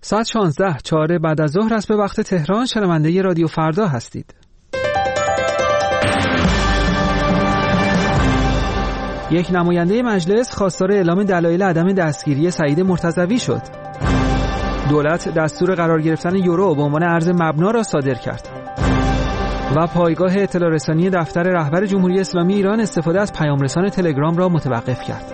ساعت 16:04 بعد از ظهر است به وقت تهران. شنونده رادیو فردا هستید. یک نماینده مجلس خواستار اعلام دلایل عدم دستگیری سعید مرتضوی شد. دولت دستور قرار گرفتن یورو به عنوان ارز مبنا را صادر کرد. و پایگاه اطلاع رسانی دفتر رهبر جمهوری اسلامی ایران استفاده از پیام رسان تلگرام را متوقف کرد.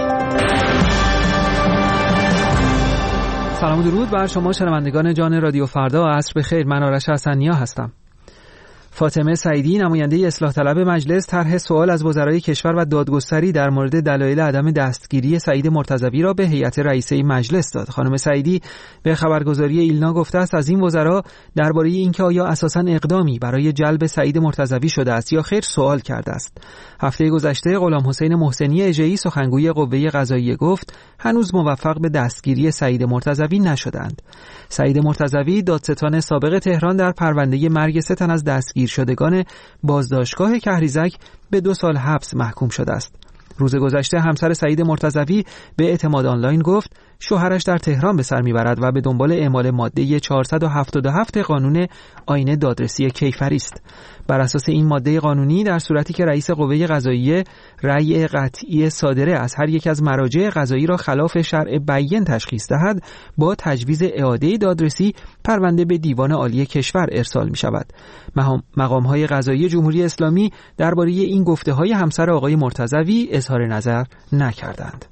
سلام و درود بر شما شنوندگان جان رادیو فردا. عصر بخیر. من آرش حسنیا هستم. فاطمه سعیدی نماینده اصلاح طلب مجلس طرح سوال از وزرای کشور و دادگستری در مورد دلایل عدم دستگیری سعید مرتضوی را به هیئت رئیسه مجلس داد. خانم سعیدی به خبرگزاری ایلنا گفته است از این وزرا درباره اینکه آیا اساساً اقدامی برای جلب سعید مرتضوی شده است یا خیر سوال کرده است. هفته گذشته غلامحسین محسنی اژه‌ای سخنگوی قوه قضاییه گفت هنوز موفق به دستگیری سعید مرتضوی نشدند. سعید مرتضوی دادستان سابق تهران در پرونده مرگ 3 تن از دستگیر شدگان بازداشتگاه کهریزک به 2 سال حبس محکوم شده است. روز گذشته همسر سعید مرتضوی به اعتماد آنلاین گفت شوهرش در تهران به سر میبرد و به دنبال اعمال ماده 477 قانون آیین دادرسی کیفری است. بر اساس این ماده قانونی در صورتی که رئیس قوه قضاییه رأی قطعی صادره از هر یک از مراجع قضایی را خلاف شرع بیان تشخیص دهد با تجویز اعاده دادرسی پرونده به دیوان عالی کشور ارسال می شود. مقام‌های قضایی جمهوری اسلامی درباره این گفته‌های همسر آقای مرتضوی اظهار نظر نکردند.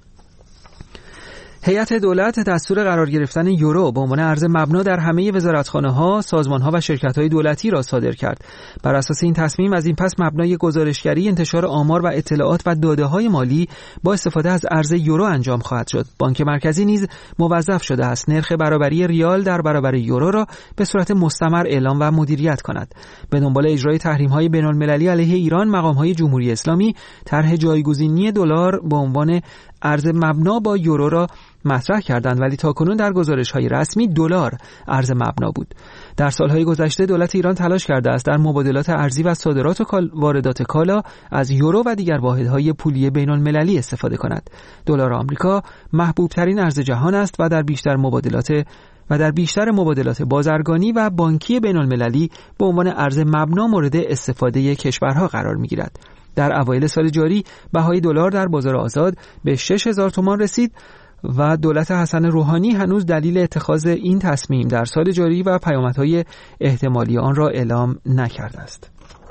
هیئت دولت دستور قرار گرفتن یورو به عنوان ارز مبنا در همه وزارتخانه‌ها، سازمان‌ها و شرکت‌های دولتی را صادر کرد. بر اساس این تصمیم از این پس مبنای گزارشگری، انتشار آمار و اطلاعات و داده‌های مالی با استفاده از ارز یورو انجام خواهد شد. بانک مرکزی نیز موظف شده است نرخ برابری ریال در برابر یورو را به صورت مستمر اعلام و مدیریت کند. به دنبال اجرای تحریم‌های بین‌المللی علیه ایران، مقام‌های جمهوری اسلامی طرح جایگزینی دلار به عنوان ارز مبنا با یورو را مطرح کردند، ولی تاکنون در گزارش‌های رسمی دلار ارز مبنا بود. در سالهای گذشته دولت ایران تلاش کرده است در مبادلات ارزی و صادرات و واردات کالا از یورو و دیگر واحدهای پولی بین‌المللی استفاده کند. دلار آمریکا محبوب‌ترین ارز جهان است و در بیشتر مبادلات بازرگانی و بانکی بین‌المللی به عنوان ارز مبنا مورد استفاده کشورها قرار می‌گیرد. در اوایل سال جاری بهای دلار در بازار آزاد به 6000 تومان رسید و دولت حسن روحانی هنوز دلیل اتخاذ این تصمیم در سال جاری و پیامدهای احتمالی آن را اعلام نکرده است.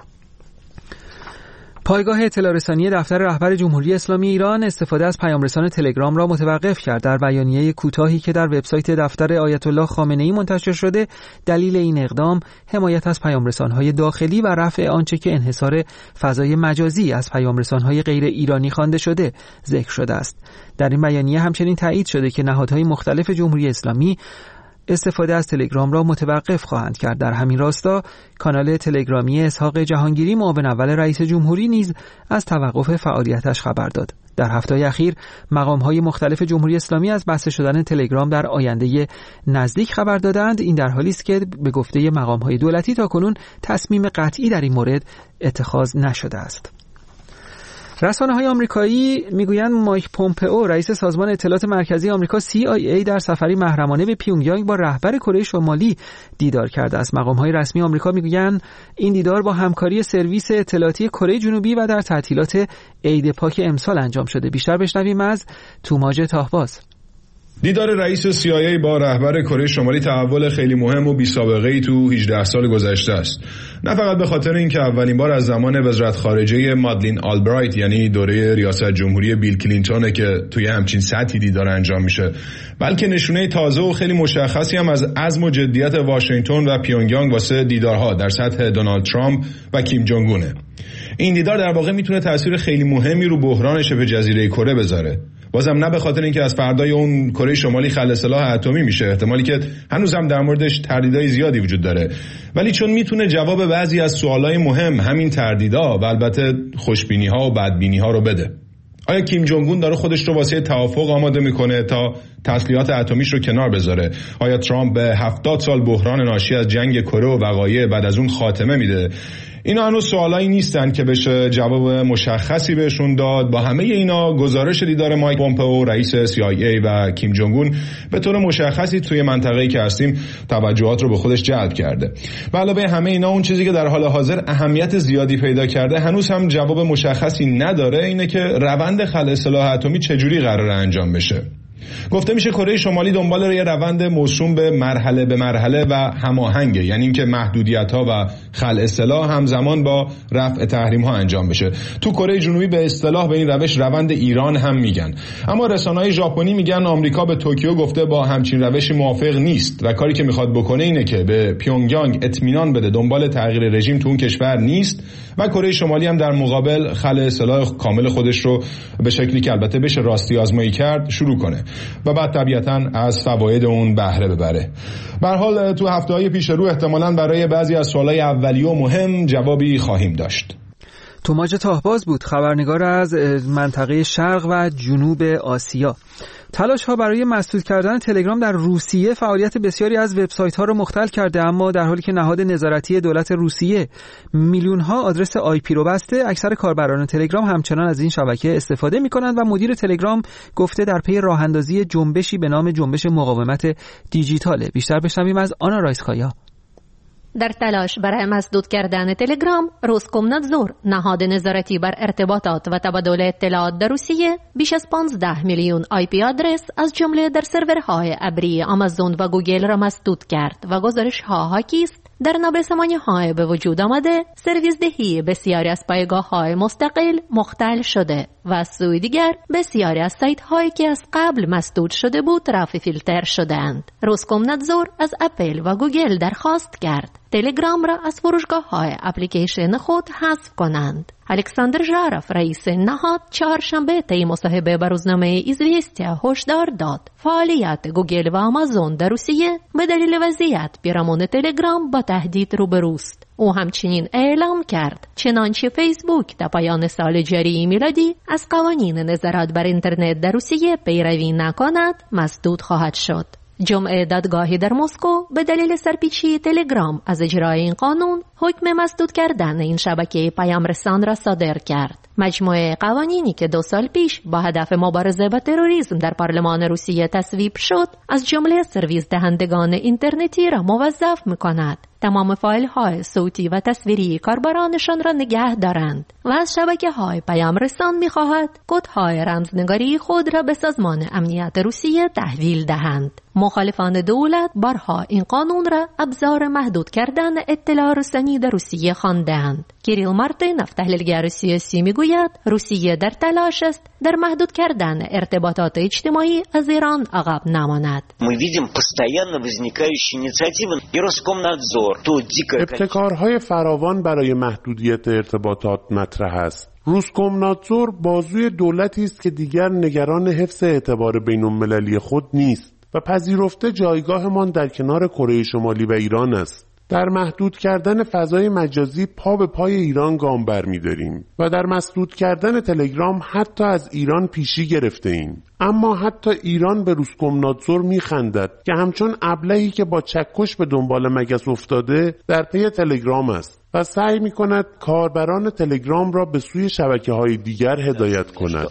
پایگاه اطلاع رسانی دفتر رهبر جمهوری اسلامی ایران استفاده از پیام رسان تلگرام را متوقف کرد. در بیانیه کوتاهی که در وبسایت دفتر آیت الله خامنه‌ای منتشر شده، دلیل این اقدام حمایت از پیام رسان‌های داخلی و رفع آنچه که انحصار فضای مجازی از پیام رسان‌های غیر ایرانی خوانده شده ذکر شده است. در این بیانیه همچنین تایید شده که نهادهای مختلف جمهوری اسلامی استفاده از تلگرام را متوقف خواهند کرد. در همین راستا کانال تلگرامی اسحاق جهانگیری معاون اول رئیس جمهوری نیز از توقف فعالیتش خبر داد. در هفته‌های اخیر مقام‌های مختلف جمهوری اسلامی از بسته شدن تلگرام در آینده نزدیک خبر دادند. این در حالی است که به گفته مقام‌های دولتی تاکنون تصمیم قطعی در این مورد اتخاذ نشده است. رسانه‌های آمریکایی میگویند مایک پومپئو رئیس سازمان اطلاعات مرکزی آمریکا CIA در سفری محرمانه به پیونگیانگ با رهبر کره شمالی دیدار کرده است. مقام‌های رسمی آمریکا میگویند این دیدار با همکاری سرویس اطلاعاتی کره جنوبی و در تعطیلات عید پاک امسال انجام شده. بیشتر بشنویم از توماج تاهباز. دیدار رئیس CIA با رهبر کره شمالی تحول خیلی مهم و بی‌سابقه‌ای تو 18 سال گذشته است. نه فقط به خاطر اینکه اولین بار از زمان وزارت خارجه مادلین آلبرایت یعنی دوره ریاست جمهوری بیل کلینتون که توی همچین سطحی دیدار انجام میشه، بلکه نشونه تازه و خیلی مشخصی هم از عزم و جدیت واشنگتن و پیونگیانگ واسه دیدارها در سطح دونالد ترامپ و کیم جونگ اونه. این دیدار در واقع میتونه تأثیر خیلی مهمی رو بحران شبه جزیره کره بذاره. بازم نه به خاطر اینکه از فردای اون کره شمالی خلع سلاح اتمی میشه، احتمالی که هنوز هم در موردش تردیدهای زیادی وجود داره، ولی چون میتونه جواب بعضی از سوالای مهم همین تردیدها و البته خوشبینی‌ها و بدبینی‌ها رو بده. آیا کیم جونگ اون داره خودش رو واسه توافق آماده میکنه تا تسلیحات اتمیش رو کنار بذاره؟ آیا ترامپ به 70 سال بحران ناشی از جنگ کره و وقایع بعد از اون خاتمه میده؟ اینا هنوز سوالایی نیستن که بشه جواب مشخصی بهشون داد. با همه اینا گزارش دیدار مایک پومپئو رئیس CIA و کیم جونگ اون به طور مشخصی توی منطقه‌ای که هستیم توجهات رو به خودش جلب کرده. و علاوه همه اینا اون چیزی که در حال حاضر اهمیت زیادی پیدا کرده هنوز هم جواب مشخصی نداره، اینه که روند خلع سلاح اتمی چجوری قراره انجام بشه. گفته میشه کره شمالی دنبال یه روند موسوم به مرحله و هماهنگه، یعنی اینکه محدودیت‌ها و خلع سلاح همزمان با رفع تحریم‌ها انجام بشه. تو کره جنوبی به اصطلاح به این روش روند ایران هم میگن، اما رسانه‌های ژاپنی میگن آمریکا به توکیو گفته با همچین روشی موافق نیست و کاری که میخواد بکنه اینه که به پیونگیانگ اطمینان بده دنبال تغییر رژیم تو اون کشور نیست و کره شمالی هم در مقابل خلع سلاح کامل خودش رو به شکلی که البته بشه راستی آزمایی کرد شروع کنه و بعد طبیعتاً از فواید اون بهره ببره. به هر حال تو هفته‌های پیش رو احتمالاً برای بعضی از سوالای اولیه و مهم جوابی خواهیم داشت. توماج تاهباز بود، خبرنگار از منطقه شرق و جنوب آسیا. تلاش‌ها برای مسدود کردن تلگرام در روسیه فعالیت بسیاری از وبسایت‌ها را مختل کرده، اما در حالی که نهاد نظارتی دولت روسیه میلیون‌ها آدرس IP رو بسته، اکثر کاربران تلگرام همچنان از این شبکه استفاده می‌کنند و مدیر تلگرام گفته در پی راه‌اندازی جنبشی به نام جنبش مقاومت دیجیتاله. بیشتر بشنویم از آنا رایسکایا. در تلاش برای مسدود کردن تلگرام، روسکومنادزور، نهاد نظارتی بر ارتباطات و تبادل اطلاعات در روسیه، بیش از 15 میلیون IP آدرس از جمله در سرورهای ابری آمازون و گوگل را مسدود کرد و گزارش‌ها حاکی است در نابسامانی‌های به وجود آمده سرویس دهی بسیاری از پایگاه‌های مستقل مختل شده و از سوی دیگر بسیاری از سایت‌هایی که از قبل مسدود شده بود رفع فیلتر شدند. روسکومنادزور از اپل و گوگل درخواست کرد تلگرام را از فروشگاه‌های اپلیکیشن خود حذف کنند. الکساندر ژاراف رئیس نهاد چهارشنبه طی مصاحبه با روزنامه ایزویستیا هشدار داد فعالیت گوگل و آمازون در روسیه به دلیل وضعیت پیرامون تلگرام با تهدید روبروست. او همچنین اعلام کرد چنانچه فیسبوک در پایان سال جاری میلادی از قوانین نظارت بر اینترنت در روسیه پیروی نکند مسدود خواهد شد. جمعه دادگاهی در مسکو به دلیل سرپیچی تلگرام از اجرای این قانون حکم مسدود کردن این شبکه پیام رسان را صادر کرد. مجموعه قوانینی که 2 سال پیش با هدف مبارزه با تروریسم در پارلمان روسیه تصویب شد، از جمله سرویس دهندگان اینترنتی را موظف می‌کند تمام فایل‌های صوتی و تصویری کاربرانشان را نگه دارند و از شبکه‌های پیام رسان می‌خواهد کدهای رمزنگاری خود را به سازمان امنیت روسیه تحویل دهند. مخالفان دولت بارها این قانون را ابزار محدود کردن اطلاع رسانی در روسیه خواندند. کیریل مارتینوف تحلیلگر سیاسی میگوید روسیه در تلاش است در محدود کردن ارتباطات اجتماعی از ایران عقب نماند. ابتکارهای فراوان برای محدودیت ارتباطات مطرح است. روسکومنادزور بازوی دولتی است که دیگر نگران حفظ اعتبار بین‌المللی خود نیست و پذیرفته جایگاهمان در کنار کره شمالی و ایران است. در محدود کردن فضای مجازی پا به پای ایران گام برمی‌داریم و در مسدود کردن تلگرام حتی از ایران پیشی گرفته ایم. اما حتی ایران به روسکومنادزور می‌خندد که همچون ابلهی که با چکش به دنبال مگس افتاده در پی تلگرام است و سعی می‌کند کاربران تلگرام را به سوی شبکه‌های دیگر هدایت کند.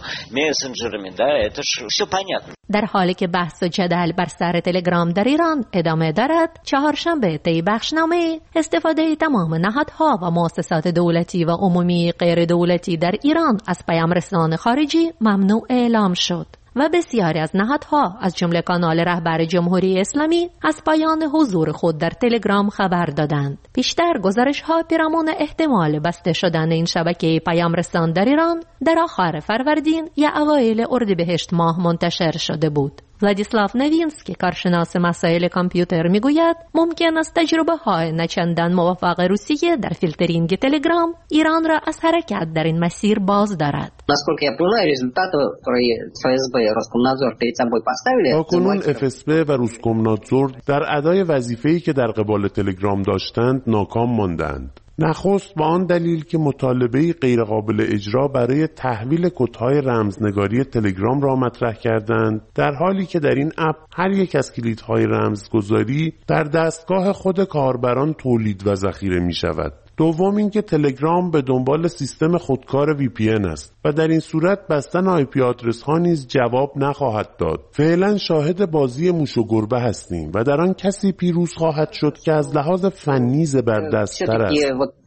در حالی که بحث و جدل بر سر تلگرام در ایران ادامه دارد، چهارشنبه طی بخشنامه استفاده تمام نهادها و مؤسسات دولتی و عمومی غیر دولتی در ایران از پیام رسان خارجی ممنوع اعلام شد و بسیاری از نهادها از جمله کانال رهبر جمهوری اسلامی از پایان حضور خود در تلگرام خبر دادند. پیشتر گزارش‌ها پیرامون احتمال بسته شدن این شبکه پیام رسان در ایران در آخر فروردین یا اوایل اردیبهشت ماه منتشر شده بود. ولادیسلاو نوینسکی کارشناس مسائل کامپیوتر میگوید ممکن است تجربه‌های نچندان موفق روسیه در فیلترینگ تلگرام ایران را از حرکت در این مسیر باز دارد. تاکنون FSB و روسکومنادزور در ادای وظیفه‌ای که در قبال تلگرام داشتند ناکام ماندند. نخست با آن دلیل که مطالبه‌ای غیرقابل اجرا برای تحویل کدهای رمزنگاری تلگرام را مطرح کردند، در حالی که در این اپ هر یک از کلیدهای رمزگذاری در دستگاه خود کاربران تولید و ذخیره می شود. دوم اینکه تلگرام به دنبال سیستم خودکار VPN است و در این صورت بستن IP آدرس ها نیز جواب نخواهد داد. فعلا شاهد بازی موش و گربه هستیم و در آن کسی پیروز خواهد شد که از لحاظ فنی زبردست‌تر است.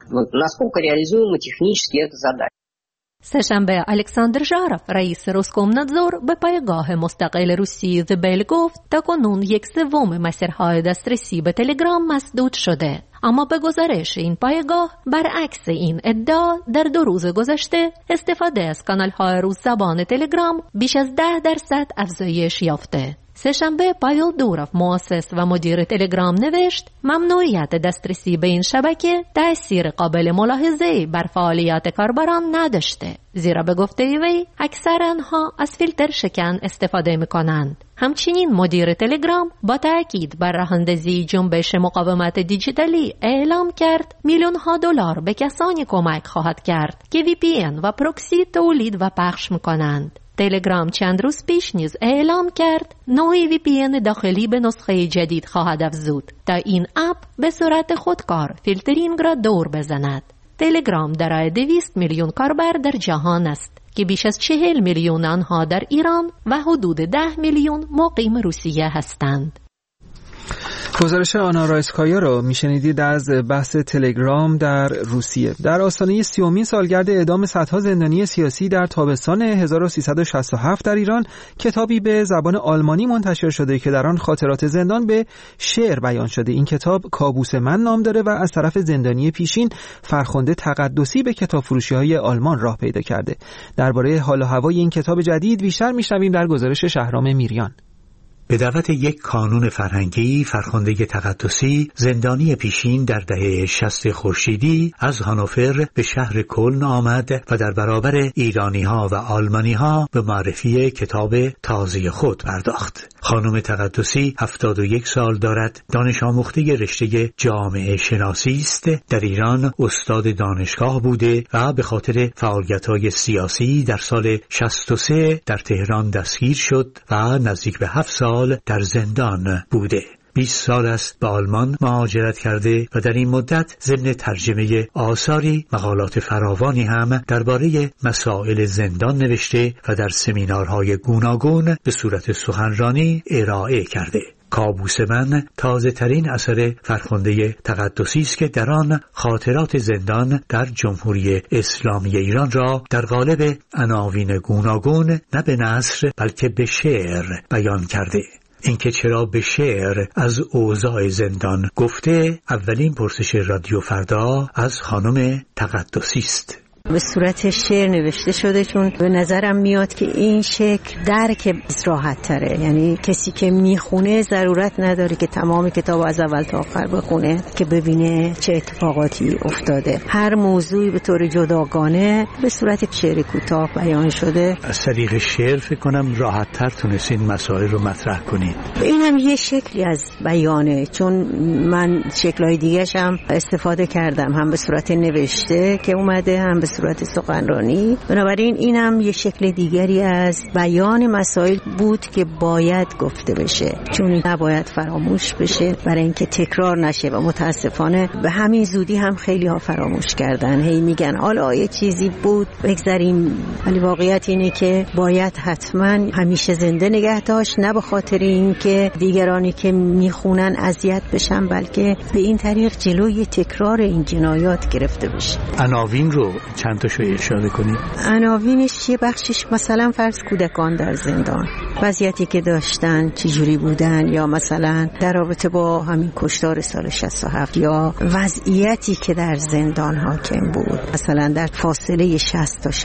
سه‌شنبه الکساندر ژاروف رئیس روسکومنادزور به پایگاه مستقل روسی زبل گفت تاکنون 1/3 مسیرهای دسترسی به تلگرام مسدود شده. اما به گزارش این پایگاه برعکس این ادعا در 2 روز گذشته استفاده از کانال‌های روس زبان تلگرام بیش از 10% افزایش یافته. سه‌شنبه پایل دوروف مؤسس و مدیر تلگرام نوشت ممنوعیت دسترسی به این شبکه تأثیر قابل ملاحظه‌ای بر فعالیت کاربران نداشته، زیرا به گفته وی اکثر آنها از فیلتر شکن استفاده می‌کنند. همچنین مدیر تلگرام با تأکید بر راه‌اندازی جنبش مقاومت دیجیتالی اعلام کرد میلیون‌ها دلار به کسانی کمک خواهد کرد که VPN و پروکسی تولید و پخش می‌کنند. تلگرام چند روز پیش نیز اعلام کرد نوعی VPN داخلی به نسخه جدید خواهد افزود تا این اپ به صورت خودکار فیلترینگ را دور بزند. تلگرام دارای 200 میلیون کاربر در جهان است که بیش از 40 میلیون آنها در ایران و حدود 10 میلیون مقیم روسیه هستند. گزارش آنا رایسکایا رو میشنیدید از بحث تلگرام در روسیه. در آستانه 30مین سالگرد اعدام صدها زندانی سیاسی در تابستان 1367 در ایران کتابی به زبان آلمانی منتشر شده که در آن خاطرات زندان به شعر بیان شده. این کتاب کابوس من نام داره و از طرف زندانی پیشین فرخنده تقدسی به کتاب فروشی‌های آلمان راه پیدا کرده. درباره حال و هوای این کتاب جدید بیشتر میشنویم در گزارش شهرام میریان. به دعوت یک کانون فرهنگی، فرخنده تقدسی زندانی پیشین در دهه 60 خورشیدی از هانوفر به شهر کلن آمد و در برابر ایرانی‌ها و آلمانی‌ها به معرفی کتاب تازه خود پرداخت. خانم تقدسی 71 سال دارد، دانش آموخته رشته جامعه شناسی است، در ایران استاد دانشگاه بوده و به خاطر فعالیت‌های سیاسی در سال 63 در تهران دستگیر شد و نزدیک به 7 سال در زندان بوده. 20 سال است به آلمان مهاجرت کرده و در این مدت ضمن ترجمه آثاری مقالات فراوانی هم درباره مسائل زندان نوشته و در سمینارهای گوناگون به صورت سخنرانی ارائه کرده. کابوس من تازه ترین اثر فرخنده تقدسی است که در آن خاطرات زندان در جمهوری اسلامی ایران را در قالب عناوین گوناگون نه به نثر بلکه به شعر بیان کرده. اینکه چرا به شعر از اوضاع زندان گفته، اولین پرسش رادیو فردا از خانم تقدسی است. به صورت شعر نوشته شده، چون به نظرم میاد که این شکل درک راحت تره. یعنی کسی که میخونه ضرورت نداره که تمام کتاب از اول تا آخر بخونه که ببینه چه اتفاقاتی افتاده. هر موضوعی به طور جداگانه به صورت شعر کوتاه بیان شده. از طریق شعر فکر کنم راحت تر تونستین مسائل رو مطرح کنید. این هم یه شکلی از بیانه، چون من شکل‌های دیگه‌ش هم استفاده کردم، هم به صورت نوشته که اومده، هم به صورت سخنرانی. بنابراین این هم یه شکل دیگری از بیان مسائل بود که باید گفته بشه، چون نباید فراموش بشه برای اینکه تکرار نشه و متاسفانه به همین زودی هم خیلی ها فراموش کردن. هی میگن حالا یه چیزی بود بگذاریم، ولی واقعیت اینه که باید حتما همیشه زنده نگه داشت، نه به خاطر اینکه دیگرانی که میخونن اذیت بشن، بلکه به این طریق جلوی تکرار این جنایات گرفته بشه. عناوین رو چند تاشو اشاره کنید. عناوینش یه بخشش مثلا فرض کودکان در زندان، وضعیتی که داشتن چجوری بودن، یا مثلا در رابطه با همین کشتار سال 67 یا وضعیتی که در زندان حاکم بود، مثلا در فاصله 60 تا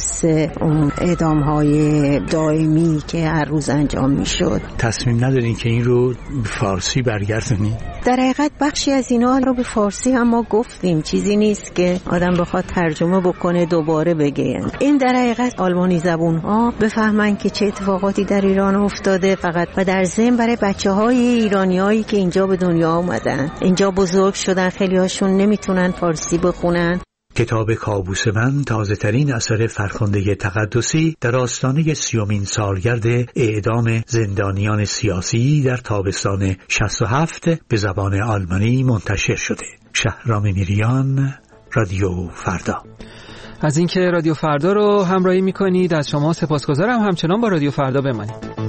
63 اون اعدام‌های دائمی که هر روز انجام میشد. تصمیم ندارین که این رو به فارسی برگردونید؟ در حقیقت بخشی از اینا رو به فارسی هم ما گفتیم، چیزی نیست که آدم بخواد ترجمه بکنه دوباره بگه. این در حقیقت آلمانی زبون ها بفهمن که چه اتفاقاتی در ایران افتاده فقط، و در ضمن برای بچه‌های ایرانیایی که اینجا به دنیا اومدن، اینجا بزرگ شدن، خیلی هاشون نمیتونن فارسی بخونن. کتاب کابوس من تازه ترین اثر فرخنده تقدسی در آستانه 30مین سالگرد اعدام زندانیان سیاسی در تابستان 67 به زبان آلمانی منتشر شده. شهرام میریان، رادیو فردا. از اینکه رادیو فردا رو همراهی میکنید از شما سپاسگزارم. همچنان با رادیو فردا بمانید.